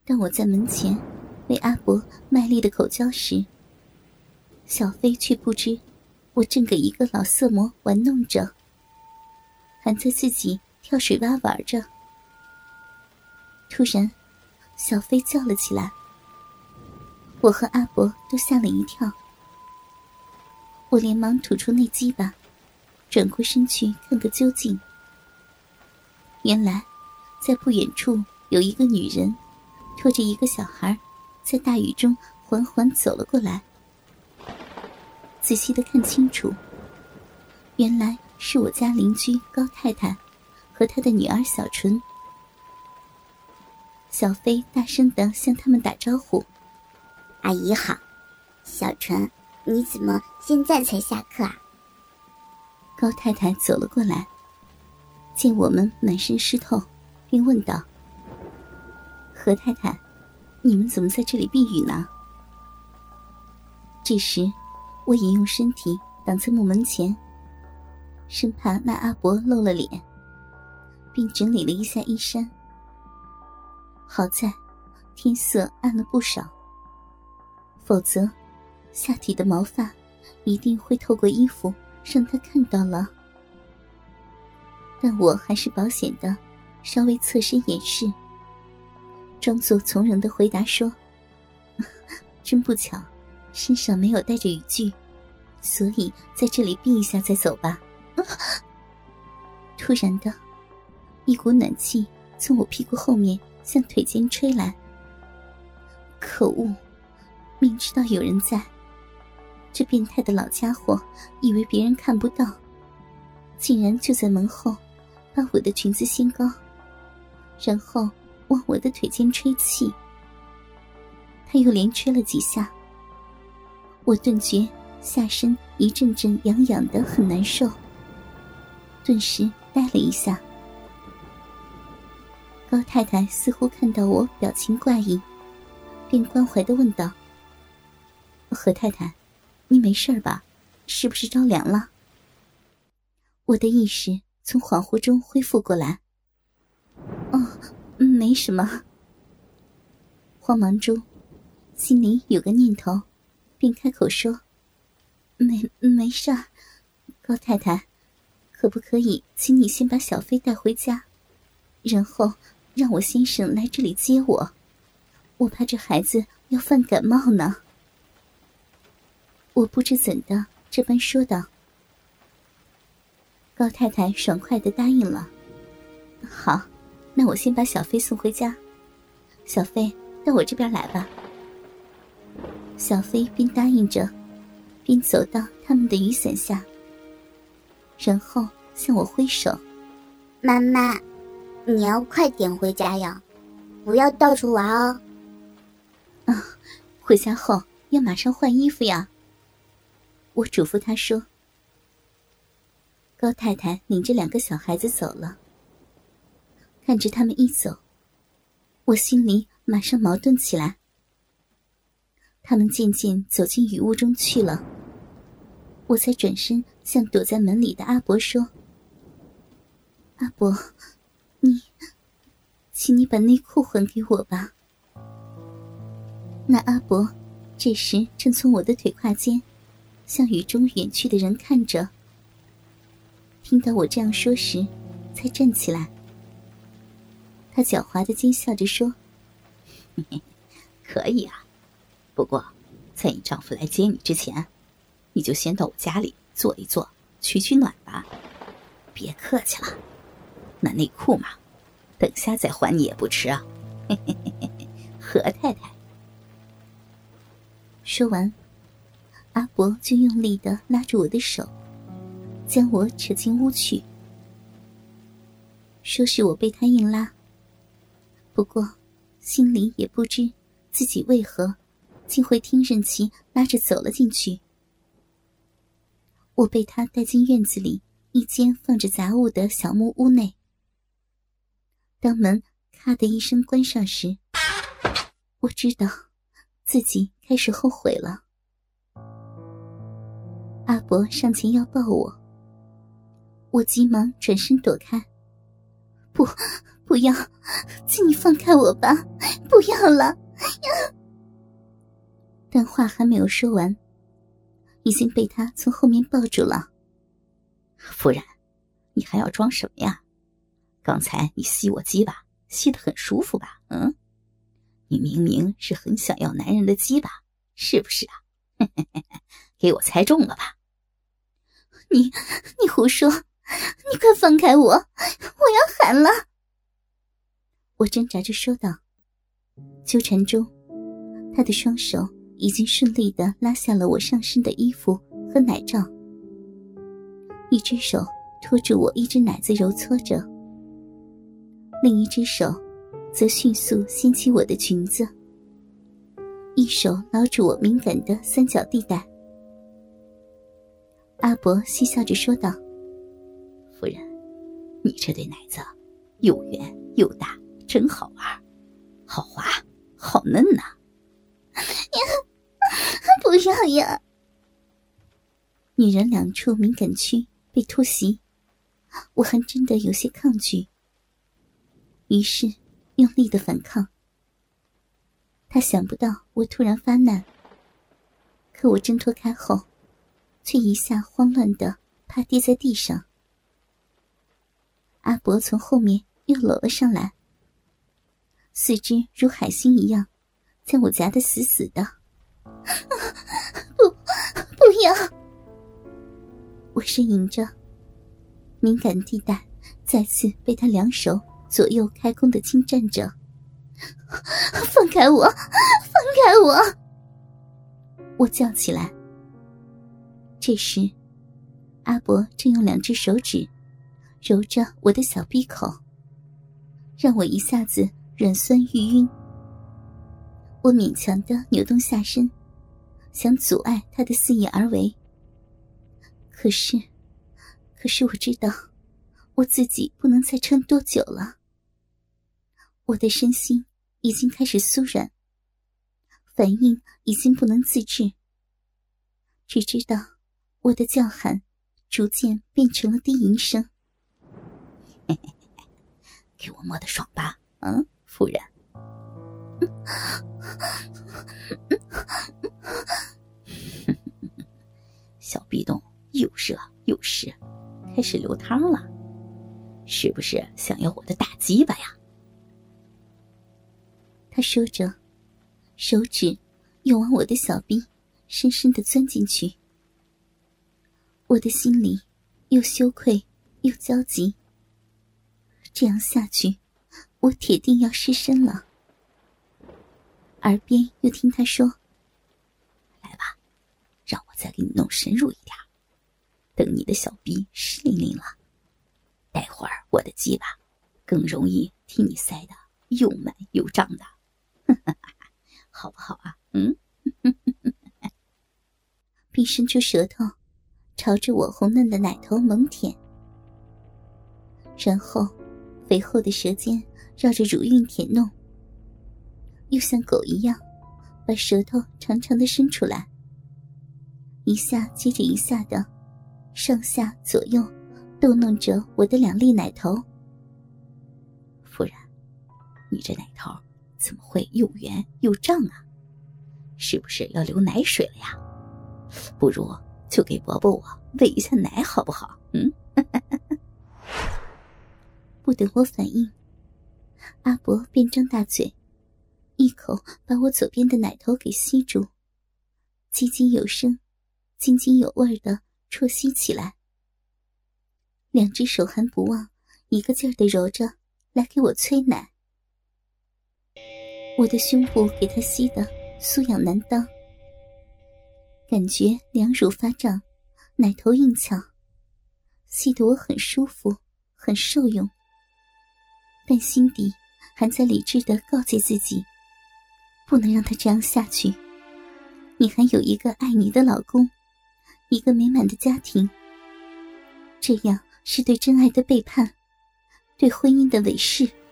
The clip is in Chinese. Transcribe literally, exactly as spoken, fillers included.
当我在门前为阿伯卖力的口交时，小飞却不知我正给一个老色魔玩弄着，还在自己跳水洼玩着。突然小飞叫了起来，我和阿伯都吓了一跳。我连忙吐出那鸡巴，转过身去看个究竟。原来在不远处有一个女人拖着一个小孩在大雨中缓缓走了过来。仔细地看清楚，原来是我家邻居高太太和她的女儿小纯。小飞大声地向他们打招呼： 阿姨好。小纯，你怎么现在才下课啊？ 高太太走了过来，见我们满身湿透，便问道：何太太，你们怎么在这里避雨呢？这时我也用身体挡在木门前，生怕那阿伯露了脸，并整理了一下衣衫。好在天色暗了不少，否则下体的毛发一定会透过衣服让他看到了。但我还是保险的稍微侧身掩饰，装作从容的回答说：真不巧，身上没有带着雨具，所以在这里避一下再走吧。突然的一股暖气从我屁股后面向腿间吹来。可恶，明知道有人在，这变态的老家伙以为别人看不到，竟然就在门后把我的裙子掀高，然后往我的腿间吹气。他又连吹了几下，我顿觉下身一阵阵痒痒的，很难受，顿时呆了一下。高太太似乎看到我表情怪异，便关怀地问道：何太太，你没事吧？是不是着凉了？我的意识从恍惚中恢复过来。哦，没什么。慌忙中心里有个念头，便开口说：没没事儿。高太太，可不可以请你先把小飞带回家，然后让我先生来这里接我，我怕这孩子要犯感冒呢。我不知怎的这般说道。高太太爽快地答应了。好，那我先把小飞送回家。小飞，到我这边来吧。小飞边答应着，边走到他们的雨伞下，然后向我挥手： 妈妈，你要快点回家呀，不要到处玩哦。 啊，回家后要马上换衣服呀。我嘱咐他说。高太太领着两个小孩子走了。看着他们一走，我心里马上矛盾起来。他们渐渐走进雨雾中去了，我才转身向躲在门里的阿伯说：阿伯，你请你把内裤还给我吧。那阿伯这时正从我的腿胯间向雨中远去的人看着，听到我这样说时才站起来。他狡猾地奸笑着说： 嘿嘿，可以啊，不过在你丈夫来接你之前，你就先到我家里坐一坐，取取暖吧。别客气了，那内裤嘛，等下再还你也不迟啊。嘿嘿嘿嘿，何太太。 说完，阿伯就用力地拉住我的手，将我扯进屋去。说是我被他硬拉，不过心里也不知自己为何竟会听任其拉着走了进去。我被他带进院子里一间放着杂物的小木屋内。当门咔的一声关上时，我知道自己开始后悔了。阿伯上前要抱我，我急忙转身躲开。不，不不要，请你放开我吧，不要了。但话还没有说完，已经被他从后面抱住了。 夫人，你还要装什么呀？刚才你吸我鸡巴，吸得很舒服吧？嗯，你明明是很想要男人的鸡巴，是不是啊？给我猜中了吧？ 你你胡说，你快放开我，我要喊了。我挣扎着说道。纠缠中，他的双手已经顺利地拉下了我上身的衣服和奶罩，一只手托住我一只奶子揉搓着，另一只手则迅速掀起我的裙子，一手捞住我敏感的三角地带。阿伯嬉笑着说道： 夫人，你这对奶子又圆又大，真好玩，好滑好嫩呐、 啊！不要呀！女人两处敏感区被突袭，我还真的有些抗拒，于是用力的反抗。他想不到我突然发难，可我挣脱开后，却一下慌乱地趴跌在地上。阿伯从后面又搂了上来，四肢如海星一样将我夹得死死的。不，不要！我呻吟着，敏感地带再次被他两手左右开弓地侵占着。放开我，放开我！我叫起来。这时阿伯正用两只手指揉着我的小闭口，让我一下子软酸欲晕。我勉强地扭动下身，想阻碍他的肆意而为。可是可是我知道我自己不能再撑多久了。我的身心已经开始酥软，反应已经不能自制，只知道我的叫喊逐渐变成了低吟声。 给我摸得爽吧，嗯，夫人。小壁洞又热又湿，开始流汤了，是不是想要我的大鸡巴呀？ 他说着，手指又往我的小臂深深地钻进去。我的心里又羞愧又焦急，这样下去我铁定要失身了。耳边又听他说： 来吧，让我再给你弄深入一点，等你的小臂湿淋淋了，待会儿我的鸡巴更容易替你塞得又满又胀的。好不好啊？嗯， 并伸出舌头朝着我红嫩的奶头猛舔，然后肥厚的舌尖绕着乳晕舔弄，又像狗一样把舌头长长的伸出来，一下接着一下的上下左右逗弄着我的两粒奶头。 夫人，你这奶头怎么会又圆又胀啊？是不是要流奶水了呀？不如就给伯伯我喂一下奶好不好？嗯。 不等我反应，阿伯便张大嘴，一口把我左边的奶头给吸住，津津有声津津有味地啜吸起来，两只手还不忘一个劲儿地揉着来给我催奶。我的胸部给他吸得酥痒难当，感觉两乳发胀，奶头硬翘，吸得我很舒服很受用，但心底还在理智地告诫自己，不能让他这样下去。你还有一个爱你的老公，一个美满的家庭，这样是对真爱的背叛，对婚姻的违誓。